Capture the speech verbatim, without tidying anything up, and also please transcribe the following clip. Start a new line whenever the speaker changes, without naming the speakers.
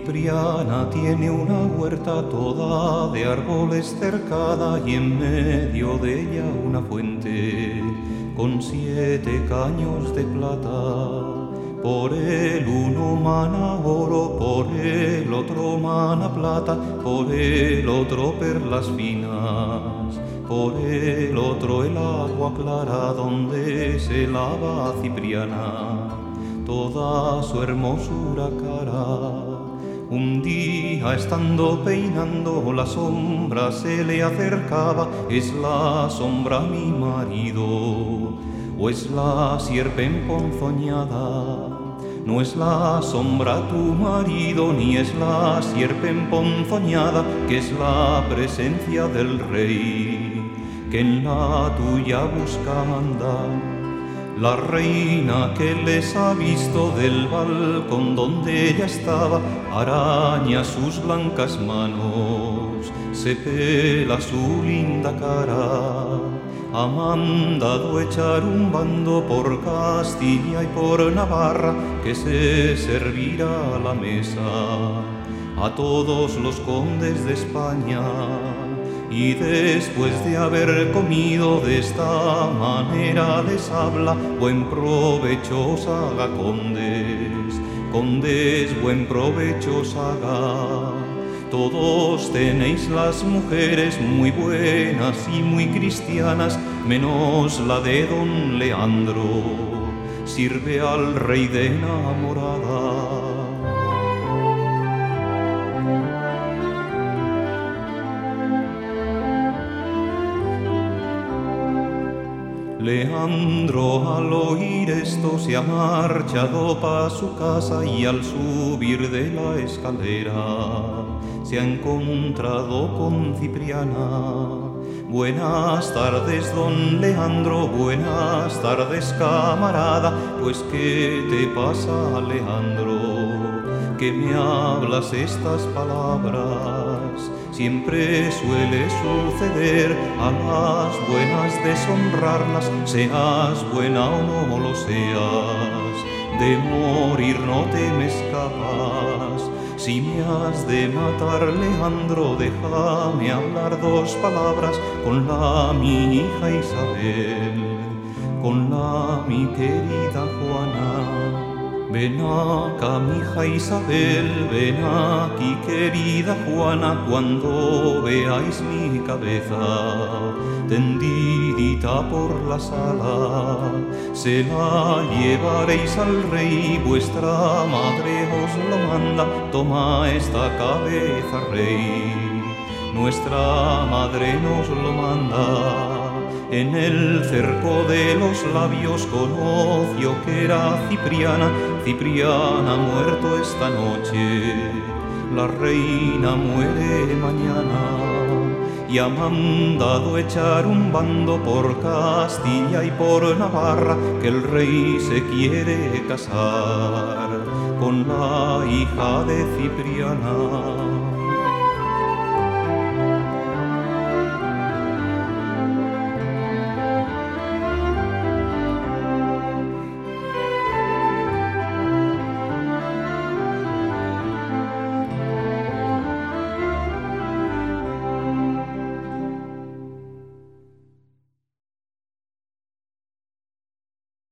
Cipriana tiene una huerta toda de árboles cercada y en medio de ella una fuente con siete caños de plata. Por el uno mana oro, por el otro mana plata, por el otro perlas finas, por el otro el agua clara donde se lava Cipriana toda su hermosura cara. Un día estando peinando la sombra se le acercaba, ¿es la sombra mi marido o es la sierpe emponzoñada? No es la sombra tu marido ni es la sierpe emponzoñada, que es la presencia del rey que en la tuya busca mandar. La reina que les ha visto del balcón donde ella estaba, araña sus blancas manos, se pela su linda cara. Ha mandado echar un bando por Castilla y por Navarra, que se servirá a la mesa a todos los condes de España. Y después de haber comido de esta manera les habla: buen provecho os haga, condes, condes, buen provecho os haga. Todos tenéis las mujeres muy buenas y muy cristianas, menos la de don Leandro, sirve al rey de enamorada. Leandro al oír esto se ha marchado pa' su casa y al subir de la escalera se ha encontrado con Cipriana. Buenas tardes, don Leandro, buenas tardes, camarada. Pues ¿qué te pasa, Leandro, que me hablas estas palabras? Siempre suele suceder a las buenas deshonrarlas, seas buena o no lo seas, de morir no te me escapas. Si me has de matar, Leandro, déjame hablar dos palabras con la mi hija Isabel, con la mi querida Juana. Ven acá, mi hija Isabel, ven aquí, querida Juana, cuando veáis mi cabeza tendidita por la sala, se la llevaréis al rey, vuestra madre os lo manda. Toma esta cabeza, rey, nuestra madre nos lo manda. En el cerco de los labios conoció que era Cipriana. Cipriana ha muerto esta noche, la reina muere mañana. Y ha mandado echar un bando por Castilla y por Navarra, que el rey se quiere casar con la hija de Cipriana.